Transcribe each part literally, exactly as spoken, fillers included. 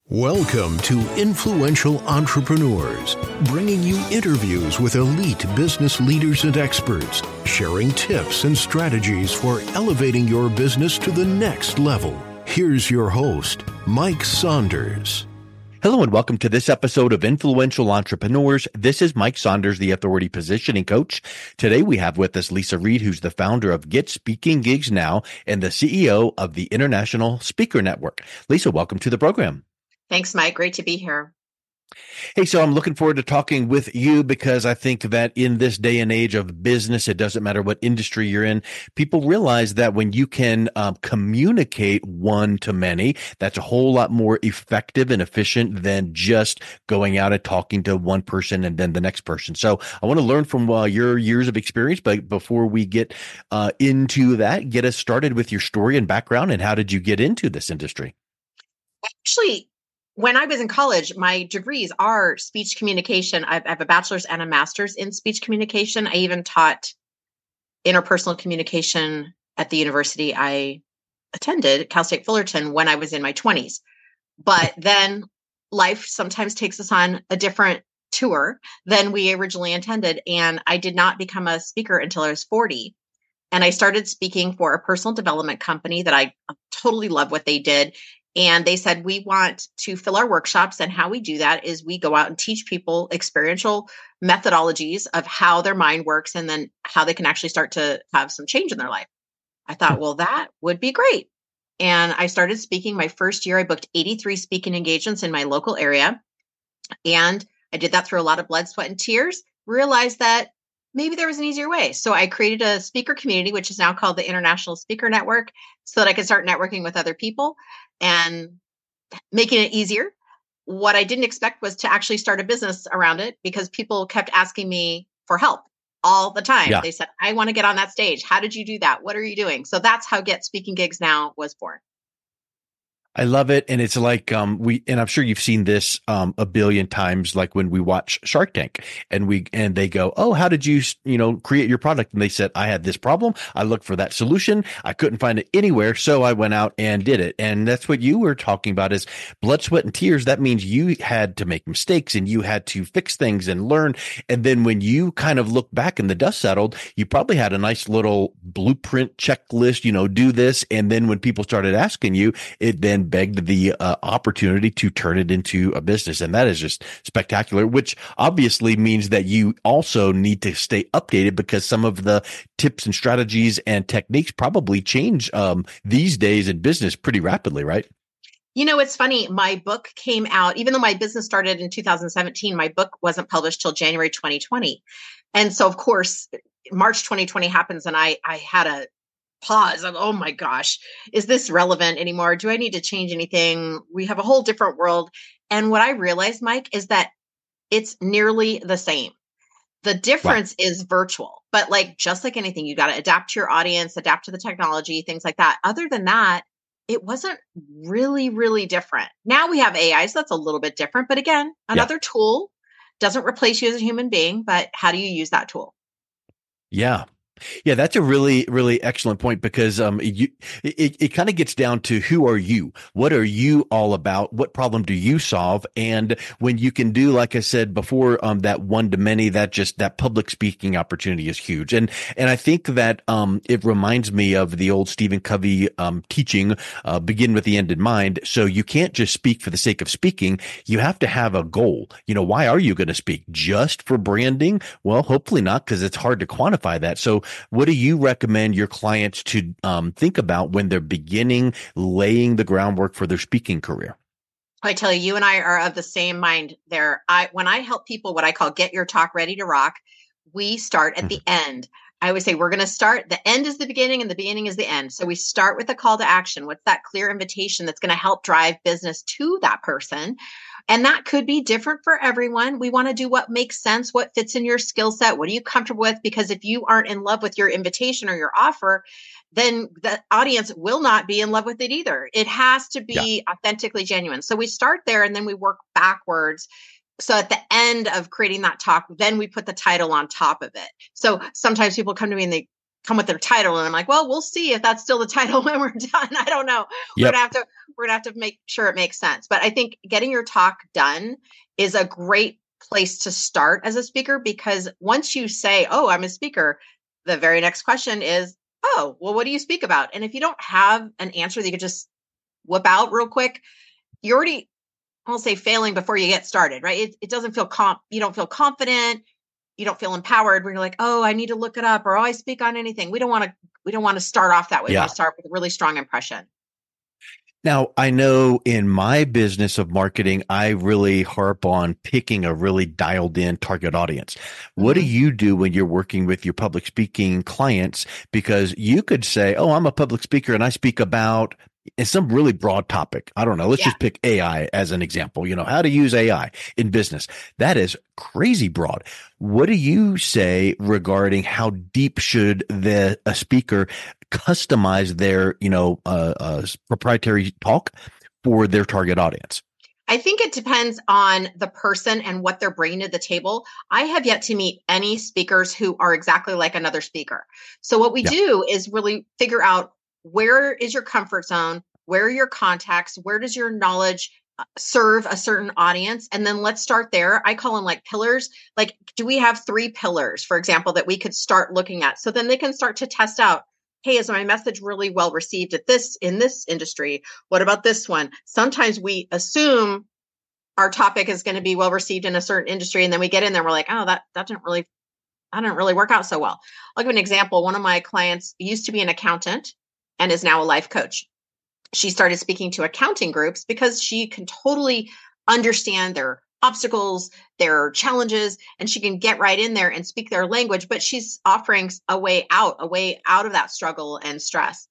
Welcome to Influential Entrepreneurs, bringing you interviews with elite business leaders and experts, sharing tips and strategies for elevating your business to the next level. Here's your host, Mike Saunders. Hello and welcome to this episode of Influential Entrepreneurs. This is Mike Saunders, the Authority Positioning Coach. Today we have with us Lisa Reed, who's the founder of Get Speaking Gigs Now and the C E O of the International Speaker Network. Lisa, welcome to the program. Thanks, Mike. Great to be here. Hey, so I'm looking forward to talking with you because I think that in this day and age of business, it doesn't matter what industry you're in, people realize that when you can um, communicate one to many, that's a whole lot more effective and efficient than just going out and talking to one person and then the next person. So I want to learn from uh, your years of experience, but before we get uh, into that, get us started with your story and background and how did you get into this industry? Actually, when I was in college, my degrees are speech communication. I have a bachelor's and a master's in speech communication. I even taught interpersonal communication at the university I attended, Cal State Fullerton, when I was in my twenties. But then life sometimes takes us on a different tour than we originally intended. And I did not become a speaker until I was forty. And I started speaking for a personal development company that I totally love what they did. And they said, we want to fill our workshops. And how we do that is we go out and teach people experiential methodologies of how their mind works and then how they can actually start to have some change in their life. I thought, well, that would be great. And I started speaking. My first year, I booked eighty-three speaking engagements in my local area. And I did that through a lot of blood, sweat, and tears, realized that maybe there was an easier way. So I created a speaker community, which is now called the International Speaker Network, so that I could start networking with other people and making it easier. What I didn't expect was to actually start a business around it because people kept asking me for help all the time. Yeah. They said, I want to get on that stage. How did you do that? What are you doing? So that's how Get Speaking Gigs Now was born. I love it. And it's like, um, we, and I'm sure you've seen this, um, a billion times, like when we watch Shark Tank and we, and they go, oh, how did you, you know, create your product? And they said, I had this problem. I looked for that solution. I couldn't find it anywhere. So I went out and did it. And that's what you were talking about is blood, sweat, and tears. That means you had to make mistakes and you had to fix things and learn. And then when you kind of look back and the dust settled, you probably had a nice little blueprint checklist, you know, do this. And then when people started asking you, it then begged the uh, opportunity to turn it into a business. And that is just spectacular, which obviously means that you also need to stay updated because some of the tips and strategies and techniques probably change um, these days in business pretty rapidly, right? You know, it's funny. My book came out, even though my business started in two thousand seventeen, my book wasn't published till January twenty twenty. And so, of course, March twenty twenty happens and I, I had a pause of, oh my gosh, is this relevant anymore? Do I need to change anything? We have a whole different world. And what I realized, Mike, is that it's nearly the same. The difference wow. is virtual, but like, just like anything, you got to adapt to your audience, adapt to the technology, things like that. Other than that, it wasn't really, really different. Now we have A I, so that's a little bit different. But again, another yeah. tool doesn't replace you as a human being, but how do you use that tool? Yeah. Yeah, that's a really, really excellent point because um, you, it, it kind of gets down to who are you? What are you all about? What problem do you solve? And when you can do, like I said before, um, that one to many, that just that public speaking opportunity is huge. And and I think that um, it reminds me of the old Stephen Covey um, teaching, uh, begin with the end in mind. So you can't just speak for the sake of speaking. You have to have a goal. You know, why are you going to speak? Just for branding? Well, hopefully not, because it's hard to quantify that. So what do you recommend your clients to um, think about when they're beginning laying the groundwork for their speaking career? I tell you, you and I are of the same mind there. I when I help people, what I call get your talk ready to rock, we start at the end. I always say we're going to start. The end is the beginning and the beginning is the end. So we start with a call to action. What's that clear invitation that's going to help drive business to that person? And that could be different for everyone. We want to do what makes sense, what fits in your skill set. What are you comfortable with? Because if you aren't in love with your invitation or your offer, then the audience will not be in love with it either. It has to be yeah. authentically genuine. So we start there and then we work backwards. So at the end of creating that talk, then we put the title on top of it. So sometimes people come to me and they come with their title and I'm like, well, we'll see if that's still the title when we're done. I don't know. Yep. We're gonna have to we're going to have to make sure it makes sense. But I think getting your talk done is a great place to start as a speaker, because once you say, oh, I'm a speaker, the very next question is, oh, well, what do you speak about? And if you don't have an answer that you could just whip out real quick, you're already, I'll say, failing before you get started, right? It, it doesn't feel comp, you don't feel confident. You don't feel empowered when you're like, oh, I need to look it up, or oh, I speak on anything. We don't want to, we don't want to start off that way. Yeah. We want to start with a really strong impression. Now, I know in my business of marketing, I really harp on picking a really dialed in target audience. What mm-hmm. do you do when you're working with your public speaking clients? Because you could say, oh, I'm a public speaker and I speak about it's some really broad topic. I don't know. Let's yeah. just pick A I as an example, you know, how to use A I in business. That is crazy broad. What do you say regarding how deep should the a speaker customize their, you know, uh, uh, proprietary talk for their target audience? I think it depends on the person and what they're bringing to the table. I have yet to meet any speakers who are exactly like another speaker. So what we yeah. do is really figure out, where is your comfort zone? Where are your contacts? Where does your knowledge serve a certain audience? And then let's start there. I call them like pillars. Like, do we have three pillars, for example, that we could start looking at? So then they can start to test out, hey, is my message really well received at this, in this industry? What about this one? Sometimes we assume our topic is going to be well received in a certain industry. And then we get in there, we're like, oh, that, that didn't really, that didn't really work out so well. I'll give an example. One of my clients used to be an accountant and is now a life coach. She started speaking to accounting groups because she can totally understand their obstacles, their challenges, and she can get right in there and speak their language, but she's offering a way out, a way out of that struggle and stress.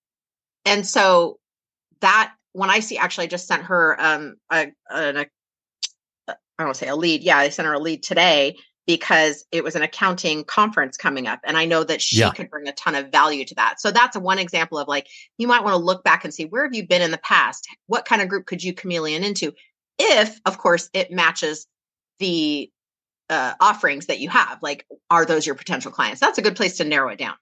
And so that, when I see, actually I just sent her um, a, a, a, I don't want to say a lead. Yeah, I sent her a lead today because it was an accounting conference coming up. And I know that she yeah. could bring a ton of value to that. So that's one example of, like, you might want to look back and see, where have you been in the past? What kind of group could you chameleon into? If, of course, it matches the uh, offerings that you have. Like, are those your potential clients? That's a good place to narrow it down.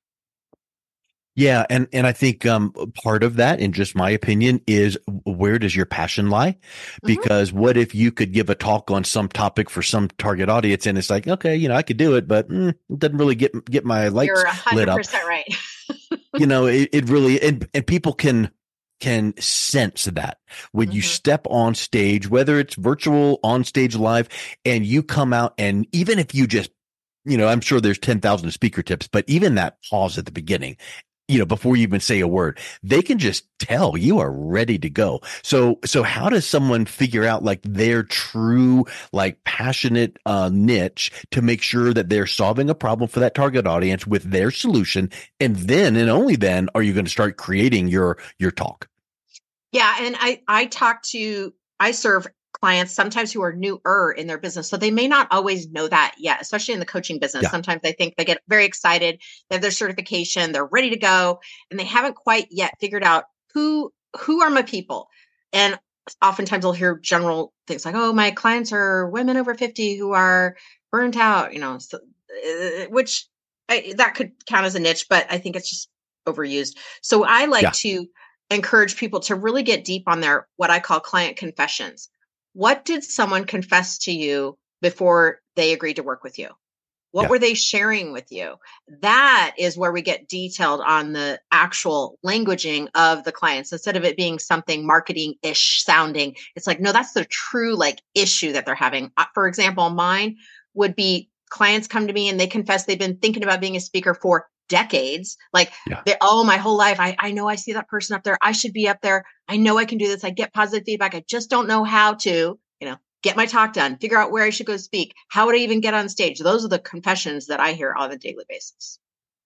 Yeah. And, and I think um, part of that, in just my opinion, is where does your passion lie? Because mm-hmm. what if you could give a talk on some topic for some target audience and it's like, okay, you know, I could do it, but mm, it doesn't really get, get my lights You're one hundred percent lit up. Right. You know, it, it really, and, and people can, can sense that when mm-hmm. you step on stage, whether it's virtual, on stage, live, and you come out, and even if you just, you know, I'm sure there's ten thousand speaker tips, but even that pause at the beginning, you know, before you even say a word, they can just tell you are ready to go. So, so how does someone figure out, like, their true, like, passionate uh, niche to make sure that they're solving a problem for that target audience with their solution? And then, and only then, are you going to start creating your, your talk? Yeah. And I, I talk to, I serve clients sometimes who are newer in their business. So they may not always know that yet, especially in the coaching business. Yeah. Sometimes they think they get very excited, they have their certification, they're ready to go, and they haven't quite yet figured out who, who are my people. And oftentimes I'll hear general things like, oh, my clients are women over fifty who are burnt out, you know, so, uh, which I, that could count as a niche, but I think it's just overused. So I like yeah. to encourage people to really get deep on their, what I call client confessions. What did someone confess to you before they agreed to work with you? What yeah. were they sharing with you? That is where we get detailed on the actual languaging of the clients, instead of it being something marketing-ish sounding. It's like, no, that's the true, like, issue that they're having. For example, mine would be clients come to me and they confess they've been thinking about being a speaker for decades. Like, yeah. they, oh, my whole life, I, I know I see that person up there. I should be up there. I know I can do this. I get positive feedback. I just don't know how to, you know, get my talk done, figure out where I should go speak. How would I even get on stage? Those are the confessions that I hear on a daily basis.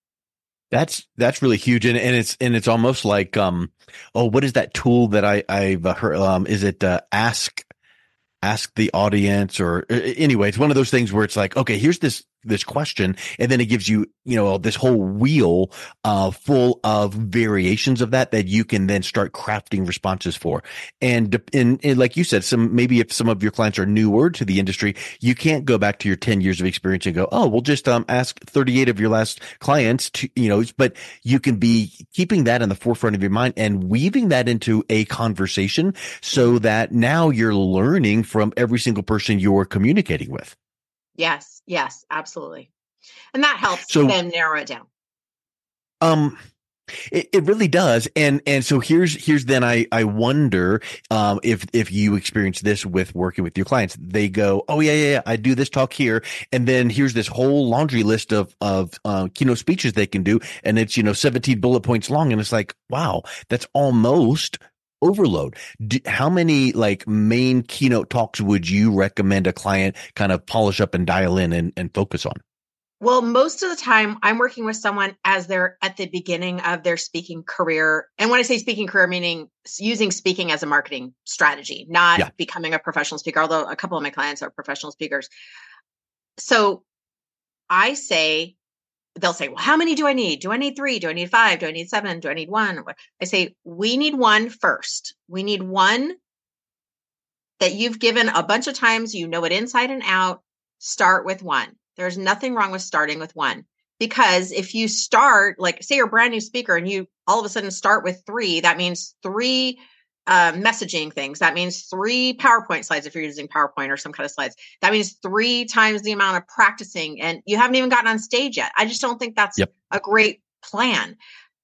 That's, that's really huge. And, and it's, and it's almost like, um, oh, what is that tool that I, I've heard? Um, is it, uh, ask, ask the audience, or uh, anyway, it's one of those things where it's like, okay, here's this this question, and then it gives you, you know, this whole wheel uh, full of variations of that that you can then start crafting responses for. And, and, and like you said, some maybe if some of your clients are newer to the industry, you can't go back to your ten years of experience and go, oh, we'll just um, ask thirty-eight of your last clients to, you know, but you can be keeping that in the forefront of your mind and weaving that into a conversation so that now you're learning from every single person you're communicating with. Yes, yes, absolutely. And that helps So, them narrow it down. Um, it, it really does. And, and so here's, here's then I, I wonder, um, if, if you experience this with working with your clients, they go, oh yeah, yeah, yeah, I do this talk here. And then here's this whole laundry list of, of, uh, keynote speeches they can do. And it's, you know, seventeen bullet points long. And it's like, wow, that's almost overload. Do, how many like main keynote talks would you recommend a client kind of polish up and dial in and, and focus on? Well, most of the time I'm working with someone as they're at the beginning of their speaking career. And when I say speaking career, meaning using speaking as a marketing strategy, not yeah. becoming a professional speaker, although a couple of my clients are professional speakers. So I say, they'll say, well, how many do I need? Do I need three? Do I need five? Do I need seven? Do I need one? I say, we need one first. We need one that you've given a bunch of times. You know it inside and out. Start with one. There's nothing wrong with starting with one, because if you start, like say you're a brand new speaker and you all of a sudden start with three, that means three uh, messaging things. That means three PowerPoint slides. If you're using PowerPoint or some kind of slides, that means three times the amount of practicing, and you haven't even gotten on stage yet. I just don't think that's yep. a great plan.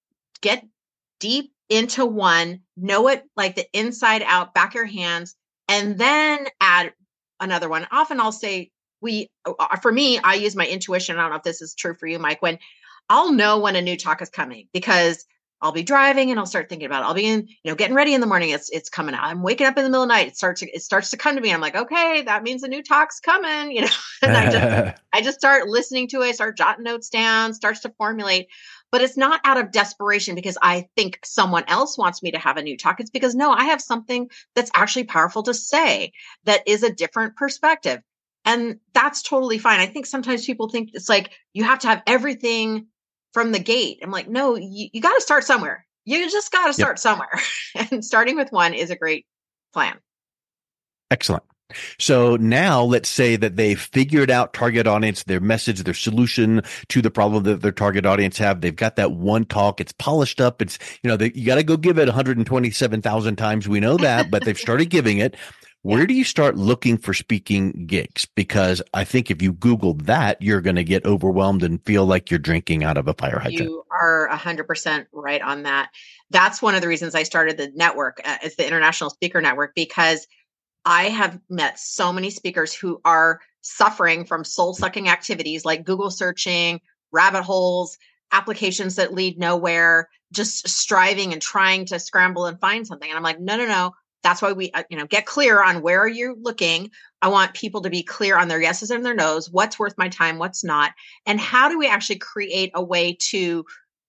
Get deep into one, know it like the inside out, back your hands, and then add another one. Often I'll say, we, for me, I use my intuition. I don't know if this is true for you, Mike, when I'll know when a new talk is coming, because I'll be driving and I'll start thinking about it. I'll be in, you know, getting ready in the morning. It's, it's coming out. I'm waking up in the middle of the night. It starts to, it starts to come to me. I'm like, okay, that means a new talk's coming, you know, and I just, I just start listening to it, start jotting notes down, starts to formulate. But it's not out of desperation because I think someone else wants me to have a new talk. It's because, no, I have something that's actually powerful to say that is a different perspective. And that's totally fine. I think sometimes people think it's like you have to have everything from the gate. I'm like, no, you, you got to start somewhere. You just got to start yep. somewhere. And starting with one is a great plan. Excellent. So now let's say that they figured out target audience, their message, their solution to the problem that their target audience have. They've got that one talk. It's polished up. It's, you know, they, you got to go give it one hundred twenty-seven thousand times. We know that, but they've started giving it. Where do you start looking for speaking gigs? Because I think if you Google that, you're going to get overwhelmed and feel like you're drinking out of a fire hydrant. You are one hundred percent right on that. That's one of the reasons I started the network. Uh, it's the International Speaker Network, because I have met so many speakers who are suffering from soul-sucking activities like Google searching, rabbit holes, applications that lead nowhere, just striving and trying to scramble and find something. And I'm like, no, no, no. That's why we, you know, get clear on where you're looking. I want people to be clear on their yeses and their nos, what's worth my time, what's not. And how do we actually create a way to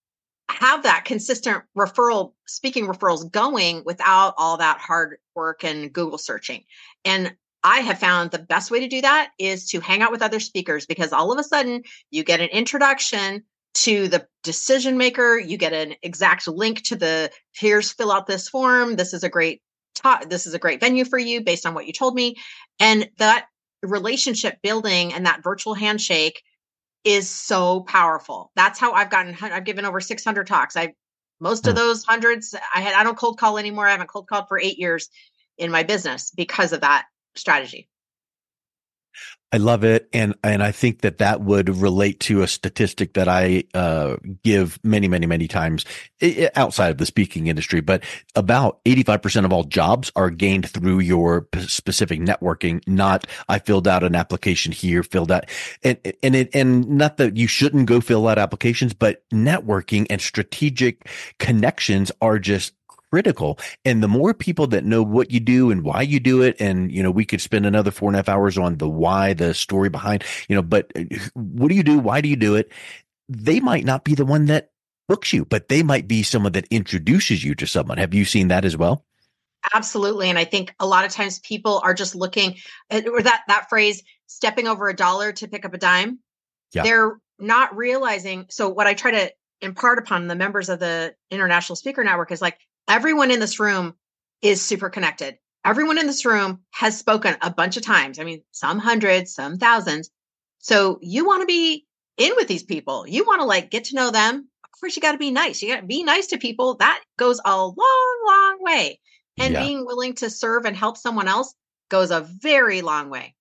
have that consistent referral, speaking referrals going without all that hard work and Google searching. And I have found the best way to do that is to hang out with other speakers, because all of a sudden you get an introduction to the decision maker. You get an exact link to the, here's, fill out this form. This is a great talk. This is a great venue for you based on what you told me. And that relationship building and that virtual handshake is so powerful. That's how I've gotten, I've given over six hundred talks. I, most of those hundreds, I had, I don't cold call anymore. I haven't cold called for eight years in my business because of that strategy. I love it. And, and I think that that would relate to a statistic that I, uh, give many, many, many times outside of the speaking industry, but about eighty-five percent of all jobs are gained through your specific networking, not I filled out an application here, filled out, and, and it, and not that you shouldn't go fill out applications, but networking and strategic connections are just critical. And the more people that know what you do and why you do it, and, you know, we could spend another four and a half hours on the why, the story behind, you know, but what do you do? Why do you do it? They might not be the one that books you, but they might be someone that introduces you to someone. Have you seen that as well? Absolutely. And I think a lot of times people are just looking at, or that, that phrase, stepping over a dollar to pick up a dime. Yeah. They're not realizing. So what I try to impart upon the members of the International Speaker Network is like, everyone in this room is super connected. Everyone in this room has spoken a bunch of times. I mean, some hundreds, some thousands. So you want to be in with these people. You want to like get to know them. Of course, you got to be nice. You got to be nice to people. That goes a long, long way. And Yeah. being willing to serve and help someone else goes a very long way.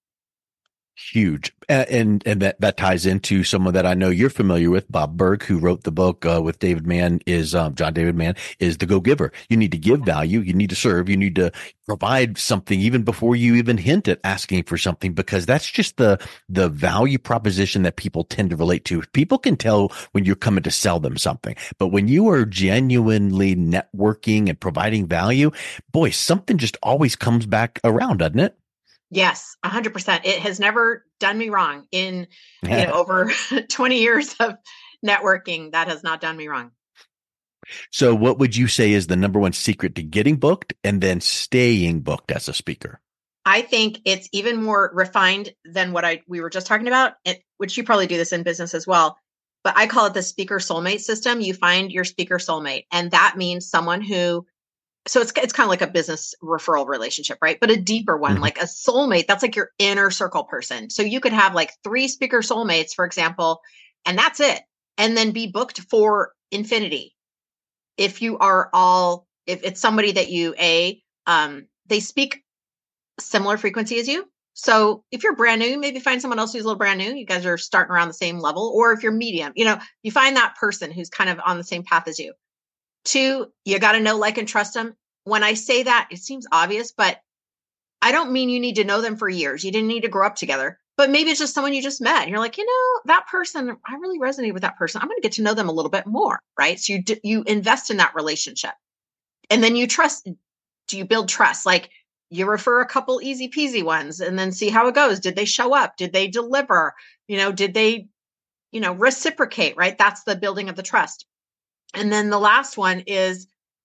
Huge. And, and and that that ties into someone that I know you're familiar with, Bob Burg, who wrote the book uh, with David Mann, is um, John David Mann, is The Go Giver. You need to give value. You need to serve. You need to provide something even before you even hint at asking for something, because that's just the the value proposition that people tend to relate to. People can tell when you're coming to sell them something, but when you are genuinely networking and providing value, boy, something just always comes back around, doesn't it? Yes, a hundred percent. It has never done me wrong in, you know, over twenty years of networking. That has not done me wrong. So what would you say is the number one secret to getting booked and then staying booked as a speaker? I think it's even more refined than what I we were just talking about, it, which you probably do this in business as well. But I call it the speaker soulmate system. You find your speaker soulmate, and that means someone who, so it's it's kind of like a business referral relationship, right? But a deeper one, mm-hmm. like a soulmate, that's like your inner circle person. So you could have like three speaker soulmates, for example, and that's it. And then be booked for infinity. If you are all, if it's somebody that you, a, um, they speak similar frequency as you. So if you're brand new, maybe find someone else who's a little brand new. You guys are starting around the same level. Or if you're medium, you know, you find that person who's kind of on the same path as you. Two, you got to know, like, and trust them. When I say that, it seems obvious, but I don't mean you need to know them for years. You didn't need to grow up together, but maybe it's just someone you just met. And you're like, you know, that person, I really resonated with that person. I'm going to get to know them a little bit more, right? So you d- you invest in that relationship, and then you trust. Do you build trust? Like, you refer a couple easy peasy ones, and then see how it goes. Did they show up? Did they deliver? You know, did they, you know, reciprocate? Right? That's the building of the trust. And then the last one is,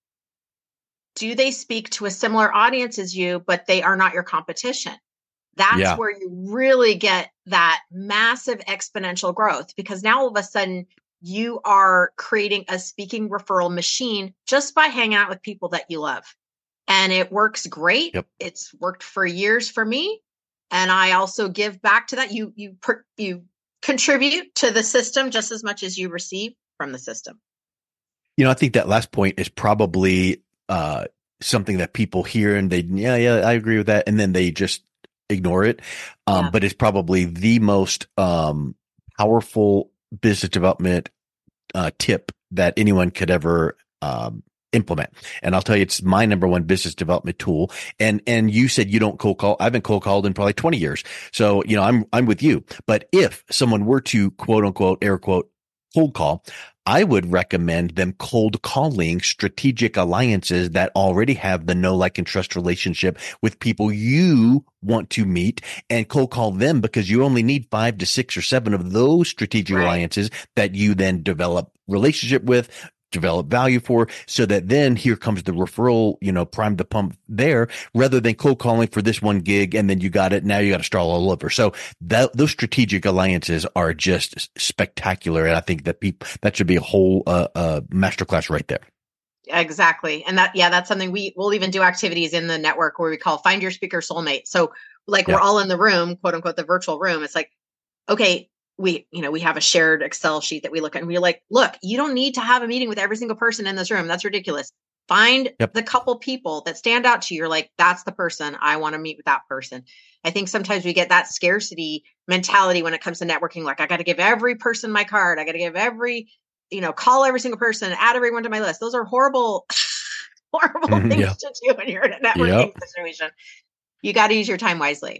do they speak to a similar audience as you, but they are not your competition? That's yeah. where you really get that massive exponential growth, because now all of a sudden you are creating a speaking referral machine just by hanging out with people that you love. And it works great. Yep. It's worked for years for me. And I also give back to that. You, you, you contribute to the system just as much as you receive from the system. You know, I think that last point is probably uh, something that people hear and they, yeah, yeah, I agree with that. And then they just ignore it. Um, yeah. But it's probably the most um, powerful business development uh, tip that anyone could ever um, implement. And I'll tell you, it's my number one business development tool. And, and you said you don't cold call. I've been cold called in probably twenty years. So, you know, I'm, I'm with you. But if someone were to quote unquote, air quote, cold call, I would recommend them cold calling strategic alliances that already have the know, like, and trust relationship with people you want to meet, and cold call them, because you only need five to six or seven of those strategic right. alliances that you then develop relationship with, develop value for, so that then here comes the referral, you know, prime the pump there, rather than cold calling for this one gig and then you got it. Now you got to start all over. So that those strategic alliances are just spectacular. And I think that people, that should be a whole uh, uh, masterclass right there. Exactly. And that, yeah, that's something we will even do activities in the network where we call Find Your Speaker Soulmate. So like yeah. we're all in the room, quote unquote, the virtual room. It's like, okay, we, you know, we have a shared Excel sheet that we look at, and we're like, look, you don't need to have a meeting with every single person in this room. That's ridiculous. Find yep. the couple people that stand out to you. You're like, that's the person. I want to meet with that person. I think sometimes we get that scarcity mentality when it comes to networking. Like, I got to give every person my card. I got to give every, you know, call every single person, add everyone to my list. Those are horrible, horrible mm-hmm, things yeah. to do when you're in a networking yep. situation. You got to use your time wisely.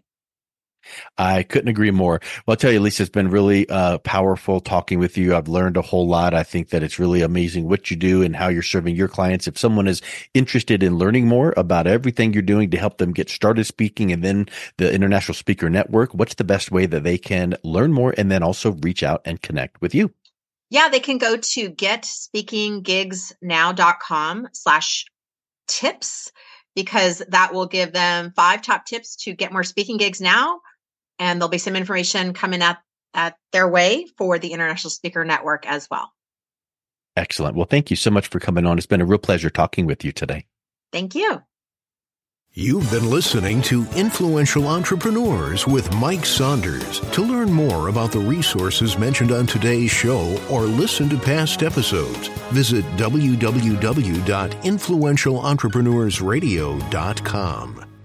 I couldn't agree more. Well, I'll tell you, Lisa, it's been really uh, powerful talking with you. I've learned a whole lot. I think that it's really amazing what you do and how you're serving your clients. If someone is interested in learning more about everything you're doing to help them get started speaking and then the International Speaker Network, what's the best way that they can learn more and then also reach out and connect with you? Yeah, they can go to getspeakinggigsnow.com slash tips, because that will give them five top tips to get more speaking gigs now. And there'll be some information coming at at their way for the International Speaker Network as well. Excellent. Well, thank you so much for coming on. It's been a real pleasure talking with you today. Thank you. You've been listening to Influential Entrepreneurs with Mike Saunders. To learn more about the resources mentioned on today's show or listen to past episodes, visit w w w dot influential entrepreneurs radio dot com.